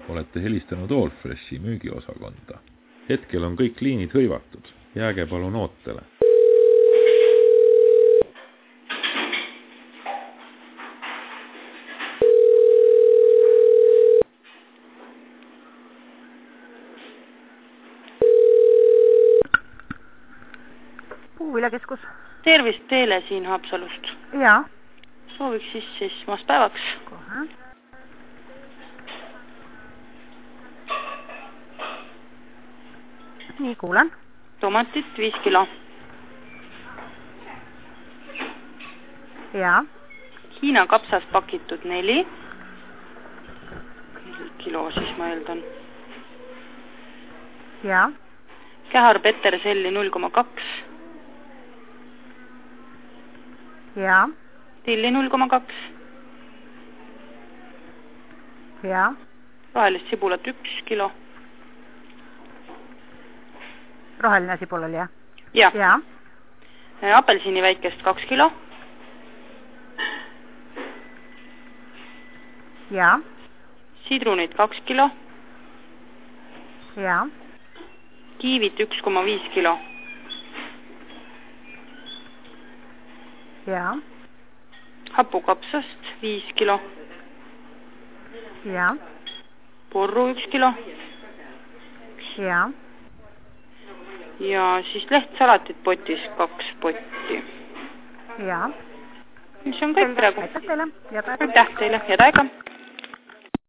Olete helistanud Allfreshi müügiosakonda. Hetkel on kõik liinid hõivatud. Jääge palun ootele. Puuviljakeskus. Tervist teile siin Haapsalust. Jaa. Sooviks siis esmaspäevaks. Kohe. Nii, kuulen. Tomatit 5 kilo. Jaa. Hiina kapsas pakitud 4 kilo siis ma eeldan. Jaa. Kähar peterselli 0,2. Jaa. Tilli 0,2. Jaa. Rohelist sibulat 1 kilo. Roheline sibul oli, jah? Jah. Jaa. Apelsini väikest 2 kilo. Jaa. Sidrunid 2 kilo. Jaa. Kiivit 1,5 kilo. Jaa. Hapukapsast 5 kilo. Jaa. Porru 1 kilo. Jaa. Ja siis lehtsalatit potis 2 potti. Jaa. Mis on kõik praegu? Aitäh teile. Aitäh teile. Head aega.